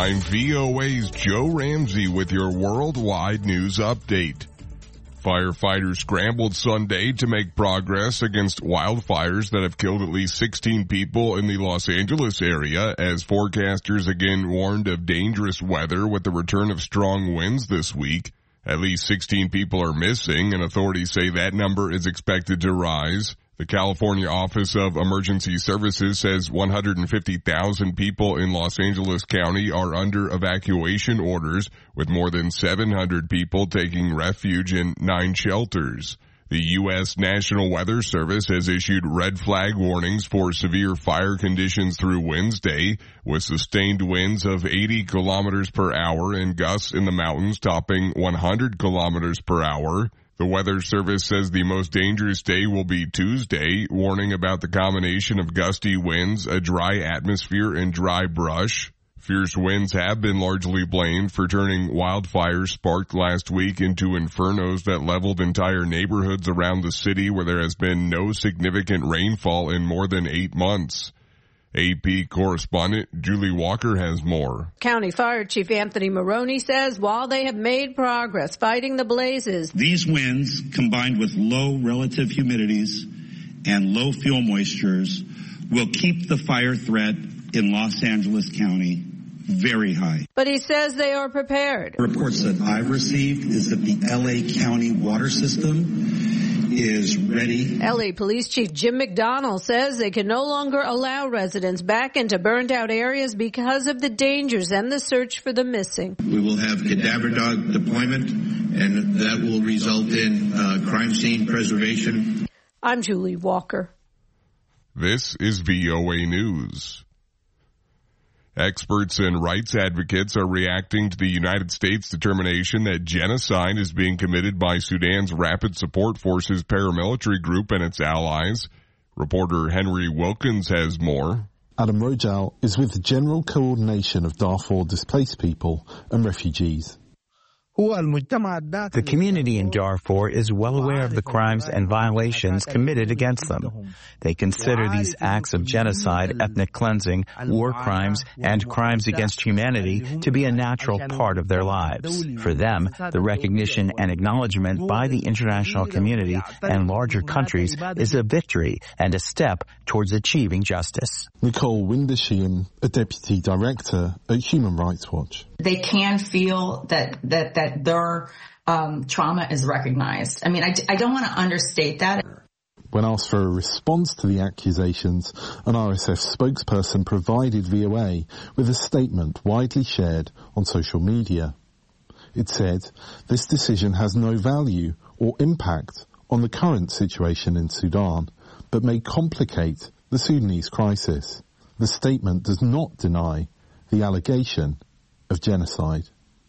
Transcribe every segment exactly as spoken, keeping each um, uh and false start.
I'm V O A's Joe Ramsey with your worldwide news update. Firefighters scrambled Sunday to make progress against wildfires that have killed at least sixteen people in the Los Angeles area as forecasters again warned of dangerous weather with the return of strong winds this week. At least sixteen people are missing, and authorities say that number is expected to rise. The California Office of Emergency Services says one hundred fifty thousand people in Los Angeles County are under evacuation orders, with more than seven hundred people taking refuge in nine shelters. The U S National Weather Service has issued red flag warnings for severe fire conditions through Wednesday, with sustained winds of eighty kilometers per hour and gusts in the mountains topping one hundred kilometers per hour. The Weather Service says the most dangerous day will be Tuesday, warning about the combination of gusty winds, a dry atmosphere, and dry brush. Fierce winds have been largely blamed for turning wildfires sparked last week into infernos that leveled entire neighborhoods around the city where there has been no significant rainfall in more than eight months. A P correspondent Julie Walker has more. County Fire Chief Anthony Maroney says while they have made progress fighting the blazes, these winds, combined with low relative humidities and low fuel moistures, will keep the fire threat in Los Angeles County very high. But he says they are prepared. Reports that I've received is that the L A County water system is ready. L A Police Chief Jim McDonnell says they can no longer allow residents back into burned out areas because of the dangers and the search for the missing. We will have cadaver dog deployment, and that will result in uh, crime scene preservation. I'm Julie Walker. This is V O A News. Experts and rights advocates are reacting to the United States' determination that genocide is being committed by Sudan's Rapid Support Forces paramilitary group and its allies. Reporter Henry Wilkins has more. Adam Rojal is with the General Coordination of Darfur Displaced People and Refugees. The community in Darfur is well aware of the crimes and violations committed against them. They consider these acts of genocide, ethnic cleansing, war crimes, and crimes against humanity to be a natural part of their lives. For them, the recognition and acknowledgement by the international community and larger countries is a victory and a step towards achieving justice. Nicole Windersheehan, a deputy director at Human Rights Watch. They can feel that that that their um, trauma is recognized. I mean, I, I don't want to understate that. When asked for a response to the accusations, an R S F spokesperson provided V O A with a statement widely shared on social media. It said, "This decision has no value or impact on the current situation in Sudan, but may complicate the Sudanese crisis. The statement does not deny the allegation of genocide."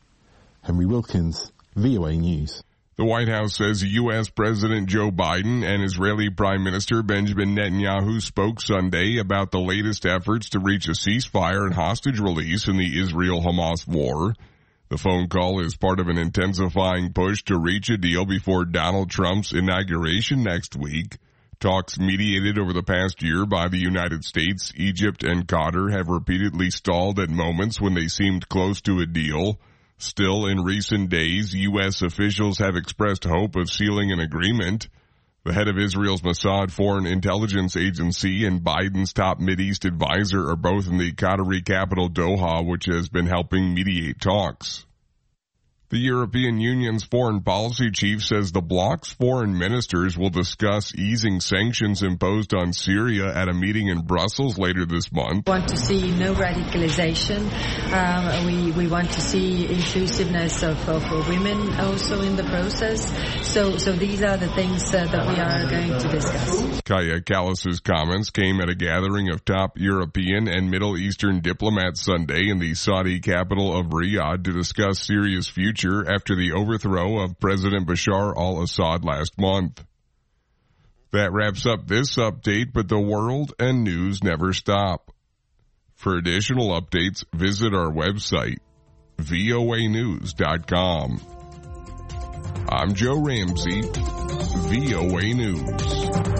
Henry Wilkins, V O A News. The White House says U S President Joe Biden and Israeli Prime Minister Benjamin Netanyahu spoke Sunday about the latest efforts to reach a ceasefire and hostage release in the Israel-Hamas war. The phone call is part of an intensifying push to reach a deal before Donald Trump's inauguration next week. Talks mediated over the past year by the United States, Egypt, and Qatar have repeatedly stalled at moments when they seemed close to a deal. Still, in recent days, U S officials have expressed hope of sealing an agreement. The head of Israel's Mossad Foreign Intelligence Agency and Biden's top Mideast advisor are both in the Qatari capital Doha, which has been helping mediate talks. The European Union's foreign policy chief says the bloc's foreign ministers will discuss easing sanctions imposed on Syria at a meeting in Brussels later this month. We want to see no radicalization. Um, we, we want to see inclusiveness of, of women also in the process. So, so these are the things uh, that we are going to discuss. Kaya Kallas's comments came at a gathering of top European and Middle Eastern diplomats Sunday in the Saudi capital of Riyadh to discuss Syria's future after the overthrow of President Bashar al-Assad last month. That wraps up this update, but the world and news never stop. For additional updates, visit our website, V O A news dot com. I'm Joe Ramsey, V O A News.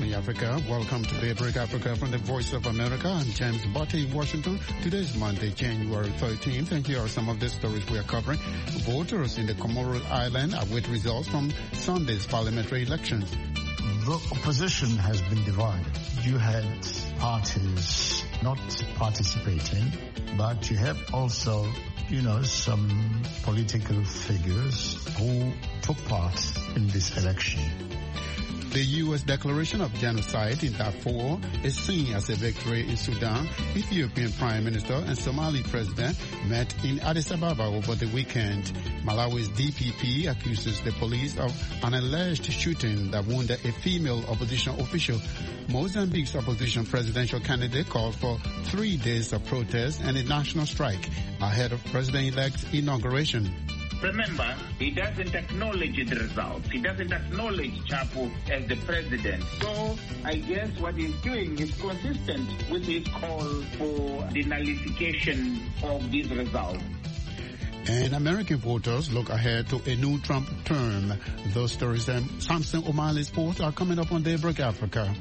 morning, Africa. Welcome to Daybreak Africa from the Voice of America. I'm James Botti in Washington. Today is Monday, January thirteenth, and here are some of the stories we are covering. Voters in the Comoros Islands await results from Sunday's parliamentary elections. The opposition has been divided. You had parties not participating, but you have also, you know, some political figures who took part in this election. The U S declaration of genocide in Darfur is seen as a victory in Sudan. Ethiopian Prime Minister and Somali President met in Addis Ababa over the weekend. Malawi's D P P accuses the police of an alleged shooting that wounded a female opposition official. Mozambique's opposition presidential candidate called for three days of protest and a national strike ahead of President-elect's inauguration. Remember, he doesn't acknowledge the results. He doesn't acknowledge Chapo as the president. So I guess what he's doing is consistent with his call for the nullification of these results. And American voters look ahead to a new Trump term. Those stories and Samson O'Malley's Sports are coming up on Daybreak Africa.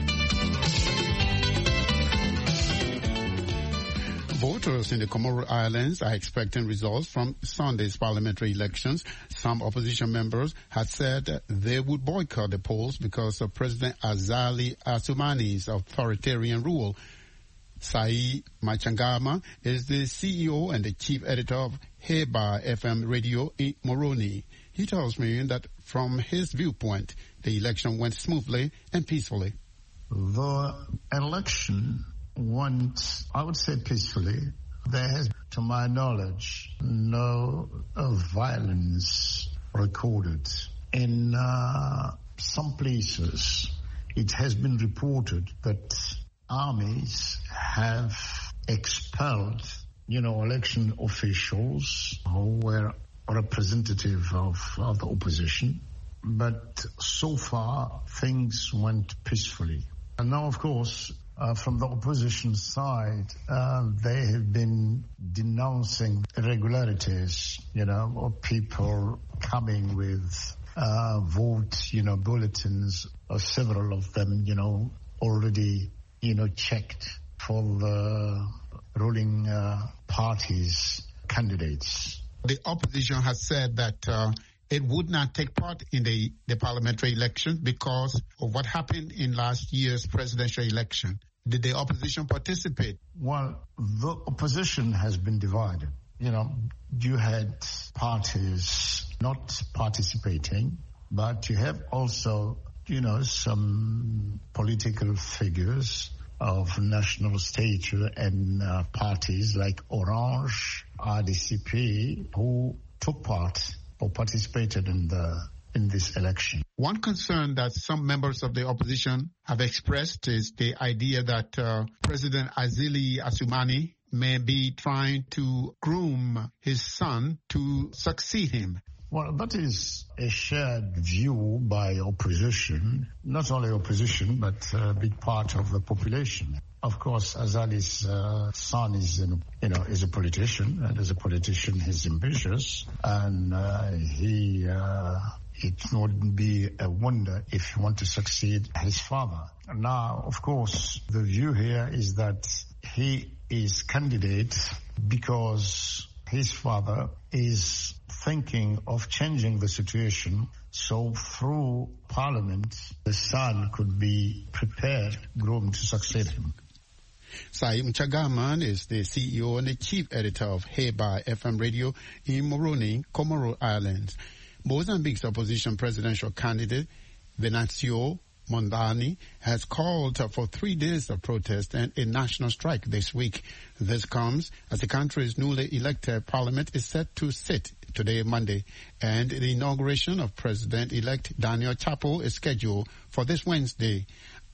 Voters in the Comoros Islands are expecting results from Sunday's parliamentary elections. Some opposition members had said they would boycott the polls because of President Azali Assoumani's authoritarian rule. Sai Machangama is the C E O and the chief editor of Heba F M radio in Moroni. He tells me that from his viewpoint, the election went smoothly and peacefully. The election went, I would say, peacefully. There has, to my knowledge, no uh, violence recorded. In uh, some places, it has been reported that armies have expelled, you know, election officials who were representative of, of the opposition. But so far, things went peacefully. And now, of course, Uh, from the opposition side, uh, they have been denouncing irregularities, you know, of people coming with uh, vote, you know, bulletins, or several of them, you know, already, you know, checked for the ruling uh, parties' candidates. The opposition has said that uh, it would not take part in the, the parliamentary elections because of what happened in last year's presidential election. Did the opposition participate? Well, the opposition has been divided. You know, you had parties not participating, but you have also, you know, some political figures of national stature and uh, parties like Orange, R D C P, who took part or participated in the in this election. One concern that some members of the opposition have expressed is the idea that uh, President Azali Assoumani may be trying to groom his son to succeed him. Well, that is a shared view by opposition, not only opposition, but a big part of the population. Of course, Azali's uh, son is, you know, is a politician, and as a politician, he's ambitious, and uh, he, uh, it wouldn't be a wonder if he want to succeed his father. Now, of course, the view here is that he is candidate because his father is thinking of changing the situation, so through Parliament, the son could be prepared, groomed to succeed him. Sai Mchagaman is the C E O and the chief editor of Heba F M radio in Moroni, Comoros Islands. Mozambique's opposition presidential candidate, Venancio Mondlane, has called for three days of protest and a national strike this week. This comes as the country's newly elected parliament is set to sit today, Monday, and the inauguration of President-elect Daniel Chapo is scheduled for this Wednesday.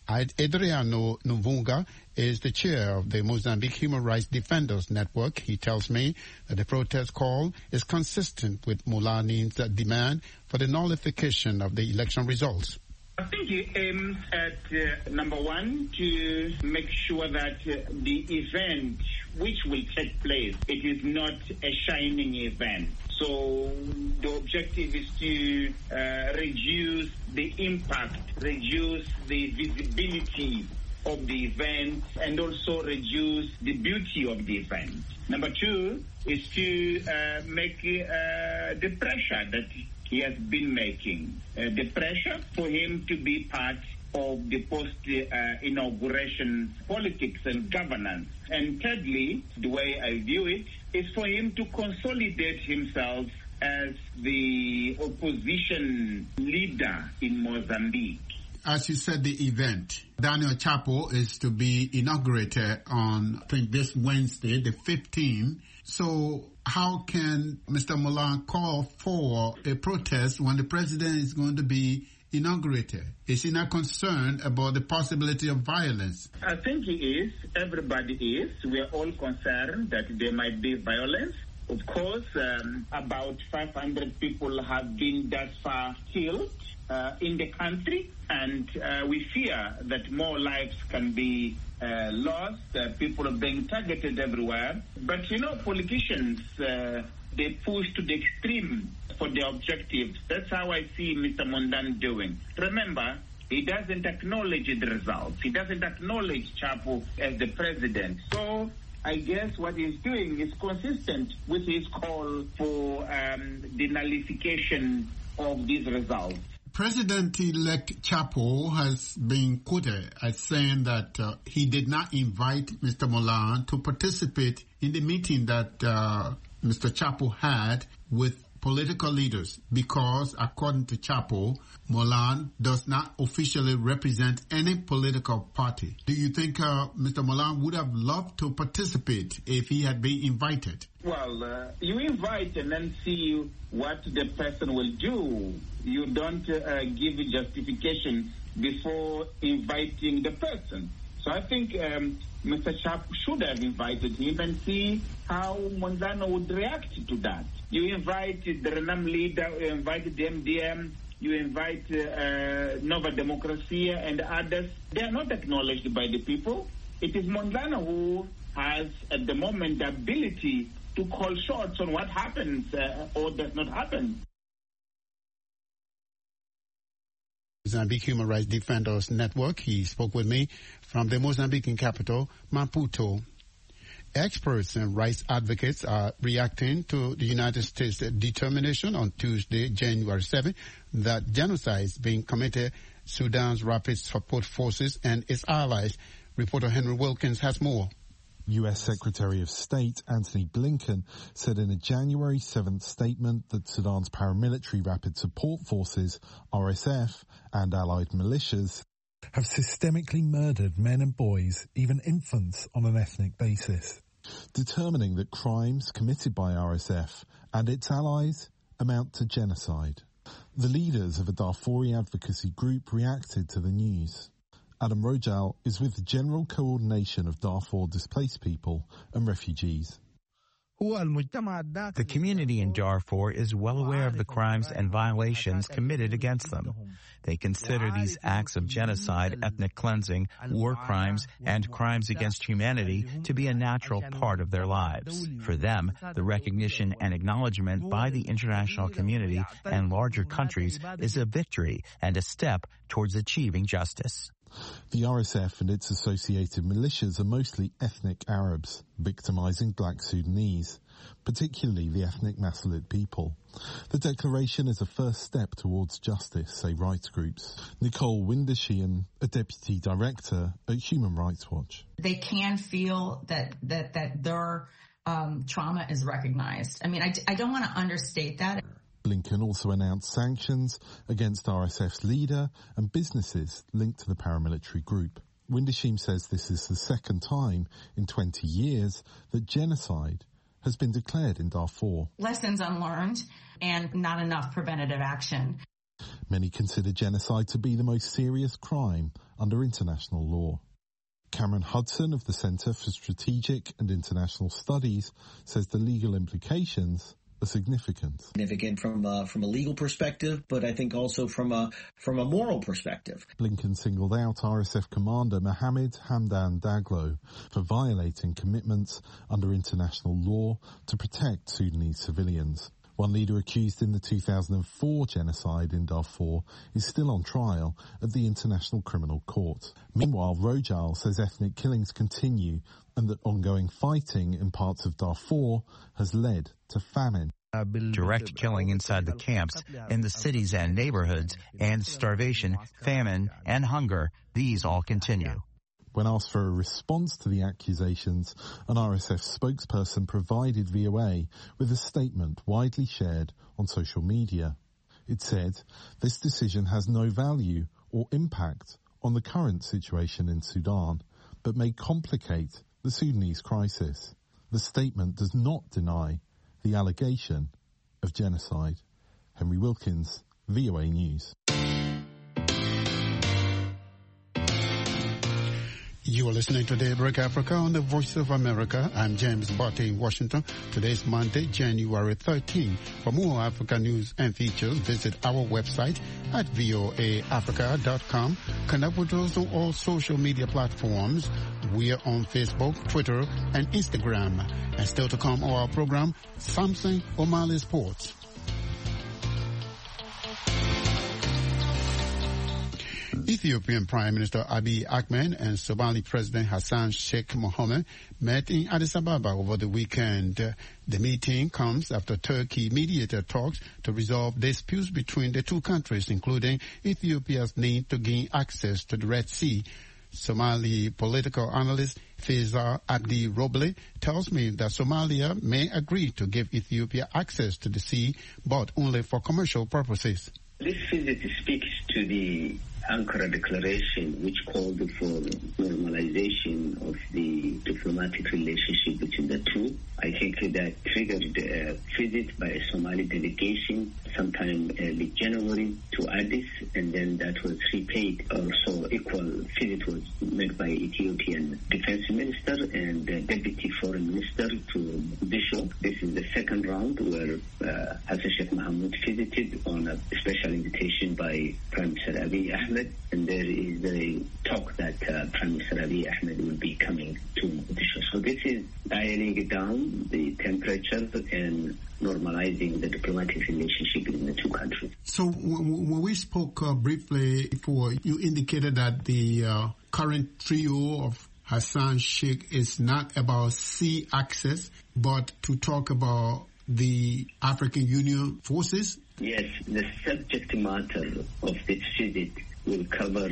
Adriano Nvunga is the chair of the Mozambique Human Rights Defenders Network. He tells me that the protest call is consistent with Mondlane's demand for the nullification of the election results. I think it aims at, uh, number one, to make sure that uh, the event which will take place, it is not a shining event. So the objective is to uh, reduce the impact, reduce the visibility of the event, and also reduce the beauty of the event. Number two is to uh, make uh, the pressure that he has been making, uh, the pressure for him to be part of the post-inauguration uh, politics and governance. And thirdly, the way I view it, is for him to consolidate himself as the opposition leader in Mozambique. As you said, the event, Daniel Chapo is to be inaugurated on, I think, this Wednesday, the fifteenth. So how can Mister Molan call for a protest when the president is going to be inaugurated? Is he not concerned about the possibility of violence? I think he is. Everybody is. We are all concerned that there might be violence. Of course, um, about five hundred people have been thus far killed uh, in the country, and uh, we fear that more lives can be uh, lost. Uh, people are being targeted everywhere. But, you know, politicians, uh, they push to the extreme for their objectives. That's how I see Mister Mondlane doing. Remember, he doesn't acknowledge the results. He doesn't acknowledge Chapo as the president. So I guess what he's doing is consistent with his call for um, the nullification of these results. President-elect Chapo has been quoted as saying that uh, he did not invite Mister Molan to participate in the meeting that uh, Mister Chapo had with political leaders because, according to Chapo, Molan does not officially represent any political party. Do you think uh, Mister Molan would have loved to participate if he had been invited? Well, uh, you invite and then see what the person will do. You don't uh, give a justification before inviting the person. So I think um, Mister Chapo should have invited him and see how Mondlane would react to that. You invite the Renam leader, you invite the M D M, you invite uh, Nova Democracia and others. They are not acknowledged by the people. It is Mondlane who has, at the moment, the ability to call shots on what happens uh, or does not happen. Mozambique Human Rights Defenders Network. He spoke with me from the Mozambican capital, Maputo. Experts and rights advocates are reacting to the United States' determination on Tuesday, January seventh, that genocide is being committed Sudan's Rapid Support Forces and its allies. Reporter Henry Wilkins has more. U S Secretary of State Antony Blinken said in a January seventh statement that Sudan's paramilitary Rapid Support Forces, R S F, and allied militias have systemically murdered men and boys, even infants, on an ethnic basis, determining that crimes committed by R S F and its allies amount to genocide. The leaders of a Darfuri advocacy group reacted to the news. Adam Rojal is with the General Coordination of Darfur Displaced People and Refugees. The community in Darfur is well aware of the crimes and violations committed against them. They consider these acts of genocide, ethnic cleansing, war crimes, and crimes against humanity to be a natural part of their lives. For them, the recognition and acknowledgement by the international community and larger countries is a victory and a step towards achieving justice. The R S F and its associated militias are mostly ethnic Arabs, victimizing black Sudanese, particularly the ethnic Masalit people. The declaration is a first step towards justice, say rights groups. Nicole Windesheim, a deputy director at Human Rights Watch. They can feel that that that their um, trauma is recognized. I mean, I, I don't want to understate that. Blinken also announced sanctions against R S F's leader and businesses linked to the paramilitary group. Windesheim says this is the second time in twenty years that genocide has been declared in Darfur. Lessons unlearned and not enough preventative action. Many consider genocide to be the most serious crime under international law. Cameron Hudson of the Centre for Strategic and International Studies says the legal implications are significant. Significant from uh, from a legal perspective, but I think also from a from a moral perspective. Blinken singled out R S F commander Mohammed Hamdan Daglo for violating commitments under international law to protect Sudanese civilians. One leader accused in the two thousand four genocide in Darfur is still on trial at the International Criminal Court. Meanwhile, Rojal says ethnic killings continue and that ongoing fighting in parts of Darfur has led to famine. Direct killing inside the camps, in the cities and neighborhoods, and starvation, famine, and hunger, these all continue. When asked for a response to the accusations, an R S F spokesperson provided V O A with a statement widely shared on social media. It said, "This decision has no value or impact on the current situation in Sudan, but may complicate the Sudanese crisis." The statement does not deny the allegation of genocide. Henry Wilkins, V O A News. You are listening to Daybreak Africa on the Voice of America. I'm James Barty in Washington. Today is Monday, January thirteenth. For more Africa news and features, visit our website at voa africa dot com. Connect with us on all social media platforms. We are on Facebook, Twitter, and Instagram. And still to come on our program, Samson O'Malley Sports. Ethiopian Prime Minister Abiy Ahmed and Somali President Hassan Sheikh Mohammed met in Addis Ababa over the weekend. The meeting comes after Turkey mediated talks to resolve disputes between the two countries, including Ethiopia's need to gain access to the Red Sea. Somali political analyst Faisal Abdi Roble tells me that Somalia may agree to give Ethiopia access to the sea, but only for commercial purposes. This visit speaks to the Ankara Declaration, which called for normalization of the diplomatic relationship between the two. I think that triggered a visit by a Somali delegation sometime early January to Addis, and then that was repaid. Also, equal visit was made by Ethiopian Defense Minister and uh, Deputy Foreign Minister to Mogadishu. This is the second round where uh, Hassan Sheikh Mohammed visited on a special invitation by Prime Minister Abiy Ahmed, and there is a talk that uh, Prime Minister Abiy Ahmed will be coming to Mogadishu. So this is dialing down the temperature and normalizing the diplomatic relationship between the two countries. So when we spoke uh, briefly before, you indicated that the uh, current trio of Hassan Sheikh is not about sea access, but to talk about the African Union forces? Yes, the subject matter of this visit will cover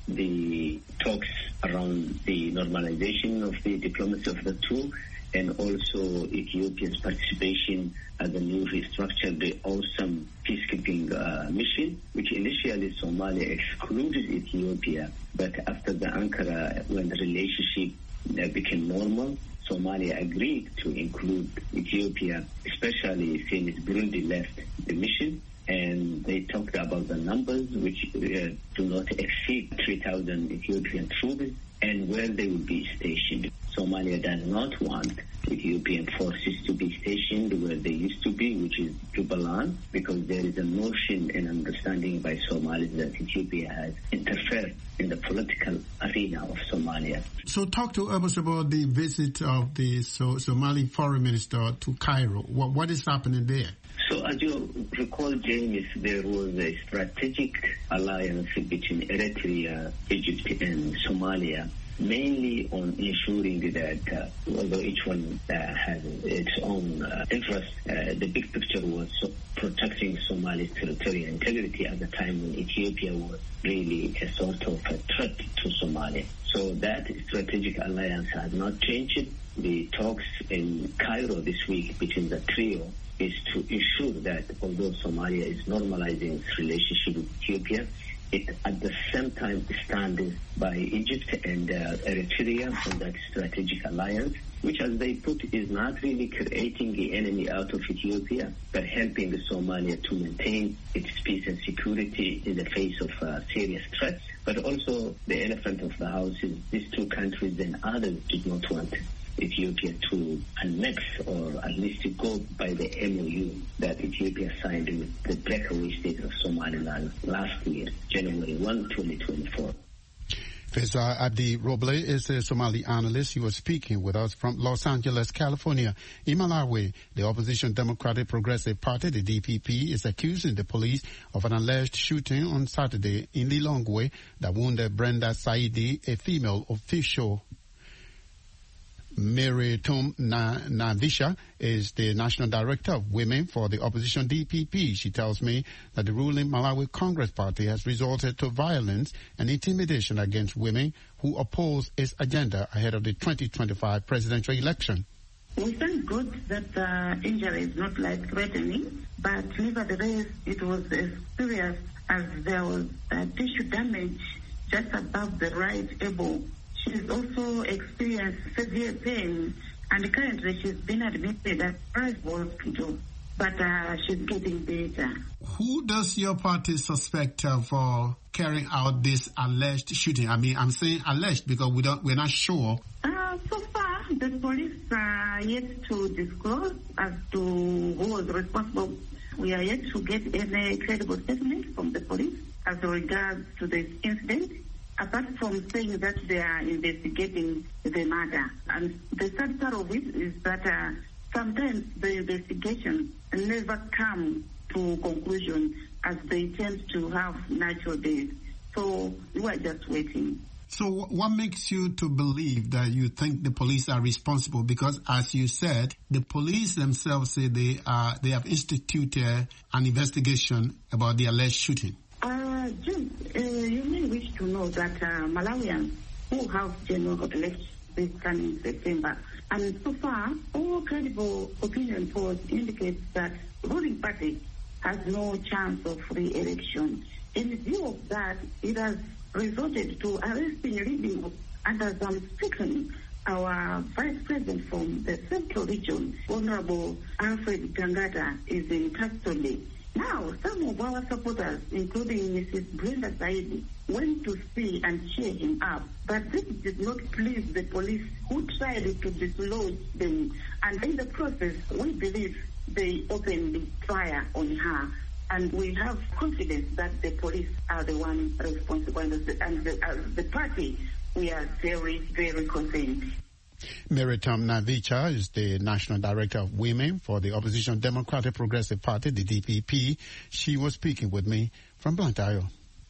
the talks around the normalization of the diplomacy of the two, and also Ethiopia's participation as a new restructured awesome peacekeeping uh, mission, which initially Somalia excluded Ethiopia, but after the Ankara, when the relationship uh, became normal, Somalia agreed to include Ethiopia, especially since Burundi left the mission, and they talked about the numbers, which uh, do not exceed three thousand Ethiopian troops, and where they will be stationed. Somalia does not want Ethiopian forces to be stationed where they used to be, which is Jubaland, because there is a notion and understanding by Somalis that Ethiopia has interfered in the political arena of Somalia. So talk to us about the visit of the so, Somali foreign minister to Cairo. What, what is happening there? So as you recall, James, there was a strategic alliance between Eritrea, Egypt, and Somalia, mainly on ensuring that uh, although each one uh, has its own uh, interest, uh, the big picture was so protecting Somalia's territorial integrity at the time when Ethiopia was really a sort of a threat to Somalia. So that strategic alliance has not changed. The talks in Cairo this week between the trio is to ensure that although Somalia is normalizing its relationship with Ethiopia, it at the same time stands by Egypt and uh, Eritrea on that strategic alliance, which, as they put, is not really creating the enemy out of Ethiopia, but helping Somalia to maintain its peace and security in the face of uh, serious threats. But also the elephant of the house is these two countries and others did not want Ethiopia to annex or at least to go by the M O U that Ethiopia signed with the breakaway state of Somaliland last year, January first, twenty twenty-four. Faisal Abdi Roble is a Somali analyst. He was speaking with us from Los Angeles, California. In Malawi, the opposition Democratic Progressive Party, the D P P, is accusing the police of an alleged shooting on Saturday in Lilongwe that wounded Brenda Saidi, a female official. Mary Tom Navisha is the National Director of Women for the opposition D P P. She tells me that the ruling Malawi Congress Party has resorted to violence and intimidation against women who oppose its agenda ahead of the twenty twenty-five presidential election. We thank God that the injury is not life-threatening, but nevertheless it was as serious as there was uh, tissue damage just above the right elbow. She's also experienced severe pain, and currently she's been admitted at private hospital, but uh, she's getting better. Who does your party suspect uh, for carrying out this alleged shooting? I mean, I'm saying alleged because we don't, we're not sure. Uh, so far, the police are yet to disclose as to who was responsible. We are yet to get any credible statement from the police as regards to this incident, apart from saying that they are investigating the murder. And the sad part of it is that uh, sometimes the investigation never come to conclusion as they tend to have natural death. So we are just waiting. So what makes you to believe that you think the police are responsible? Because as you said, the police themselves say they are they have instituted an investigation about the alleged shooting. Uh, Jim, uh, you may wish to know that uh, Malawians who have general elections this coming September, and so far, all credible opinion polls indicate that ruling party has no chance of re-election. In view of that, it has resorted to arresting leading and as I'm speaking, our vice president from the central region, Honorable Alfred Gangata, is in custody. Now, some of our supporters, including Missus Brenda Saidi, went to see and cheer him up. But this did not please the police, who tried to dislodge them. And in the process, we believe they opened fire on her. And we have confidence that the police are the ones responsible. And the, and the, uh, the party, we are very, very concerned. Meritam Navicha is the National Director of Women for the opposition Democratic Progressive Party, the D P P. She was speaking with me from Blantyre.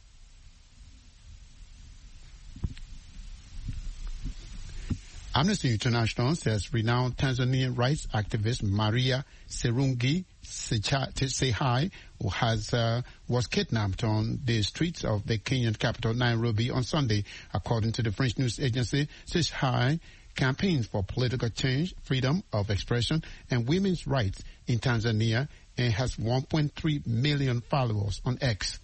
Amnesty International says renowned Tanzanian rights activist Maria Serungi Sehai, who has uh, was kidnapped on the streets of the Kenyan capital Nairobi on Sunday. According to the French news agency, Sehai campaigns for political change, freedom of expression, and women's rights in Tanzania, and has one point three million followers on X.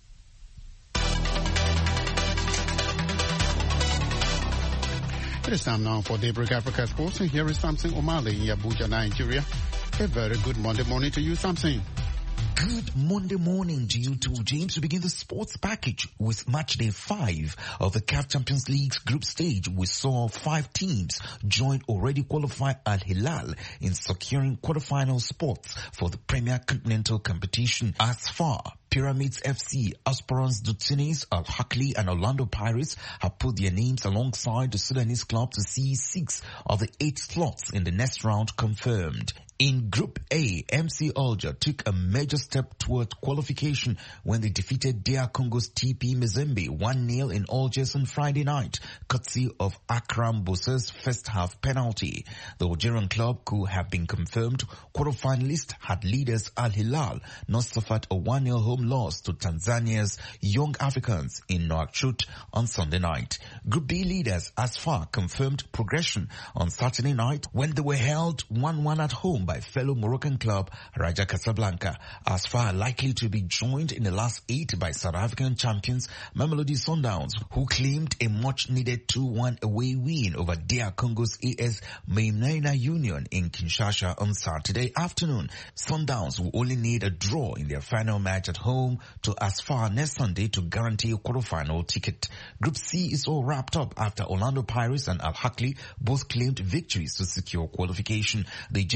It is time now for Daybreak Africa Sports, and here is Samson Omale in Abuja, Nigeria. A very good Monday morning to you, Samson. Good Monday morning to you too, James. We begin the sports package with match day five of the C A F Champions League's group stage. We saw five teams join already qualified Al Hilal in securing quarterfinal spots for the Premier Continental competition. As far, Pyramids F C, Aspirants du Tunis, Al Ahly and Orlando Pirates have put their names alongside the Sudanese club to see six of the eight slots in the next round confirmed. In Group A, M C Alger took a major step toward qualification when they defeated D R Congo's T P Mazembe one nil in Algiers on Friday night, courtesy of Akram Boussa's first half penalty. The Algerian club could have been confirmed quarterfinalist had leaders Al Hilal not suffered a one nil home loss to Tanzania's Young Africans in Nouakchott on Sunday night. Group B leaders Asfar confirmed progression on Saturday night when they were held one one at home by fellow Moroccan club Raja Casablanca. Asfar likely to be joined in the last eight by South African champions Mamelodi Sundowns, who claimed a much-needed two one away win over D R Congo's A S Maimuna Union in Kinshasa on Saturday afternoon. Sundowns will only need a draw in their final match at home to Asfar next Sunday to guarantee a quarterfinal ticket. Group C is all wrapped up after Orlando Pirates and Al Ahly both claimed victories to secure qualification. The Egyptian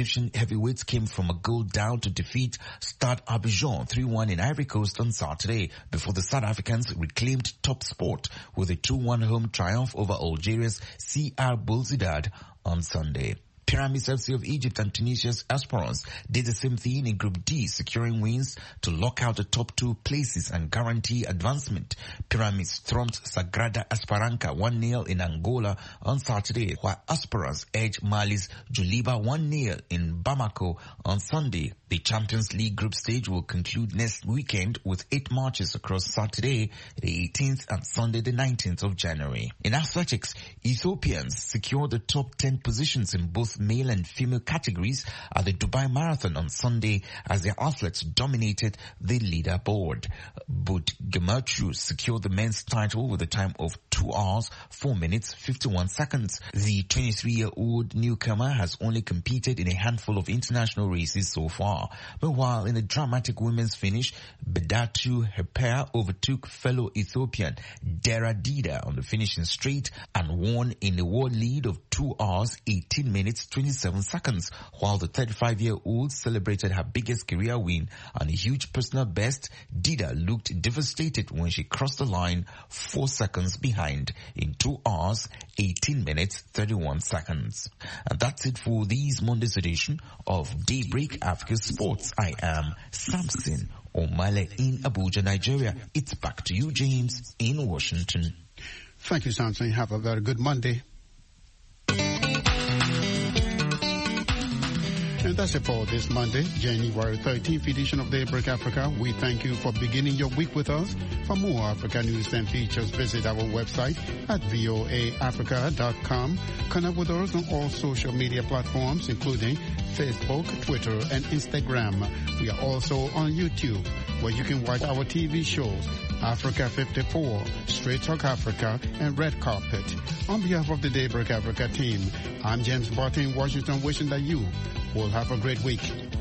heavyweights came from a goal down to defeat Stade Abidjan three one in Ivory Coast on Saturday before the South Africans reclaimed top spot with a two one home triumph over Algeria's C R Belouizdad on Sunday. Pyramids F C of Egypt and Tunisia's Esperance did the same thing in Group D, securing wins to lock out the top two places and guarantee advancement. Pyramids thumped Sagrada Esperança one nil in Angola on Saturday, while Esperance edged Mali's Djoliba one nil in Bamako on Sunday. The Champions League group stage will conclude next weekend with eight matches across Saturday, the eighteenth, and Sunday, the nineteenth of January. In athletics, Ethiopians secured the top ten positions in both male and female categories at the Dubai Marathon on Sunday as their athletes dominated the leaderboard. But Gematru secured the men's title with a time of two hours, four minutes, fifty-one seconds. The twenty-three-year-old newcomer has only competed in a handful of international races so far. Meanwhile, in the dramatic women's finish, Bedatu Heper overtook fellow Ethiopian Dera Dida on the finishing straight and won in a world lead of two hours, eighteen minutes, twenty-seven seconds, while the thirty-five-year-old celebrated her biggest career win and a huge personal best. Dida looked devastated when she crossed the line four seconds behind in two hours, eighteen minutes, thirty-one seconds. And that's it for this Monday's edition of Daybreak Africa Sports. I am Samson Omale in Abuja, Nigeria. It's back to you, James, in Washington. Thank you, Samson. Have a very good Monday. And that's it for this Monday, January thirteenth edition of Daybreak Africa. We thank you for beginning your week with us. For more Africa news and features, visit our website at voa africa dot com. Connect with us on all social media platforms, including Facebook, Twitter, and Instagram. We are also on YouTube, where you can watch our T V shows, Africa fifty-four, Straight Talk Africa, and Red Carpet. On behalf of the Daybreak Africa team, I'm James Barton in Washington, wishing that you will have a great week.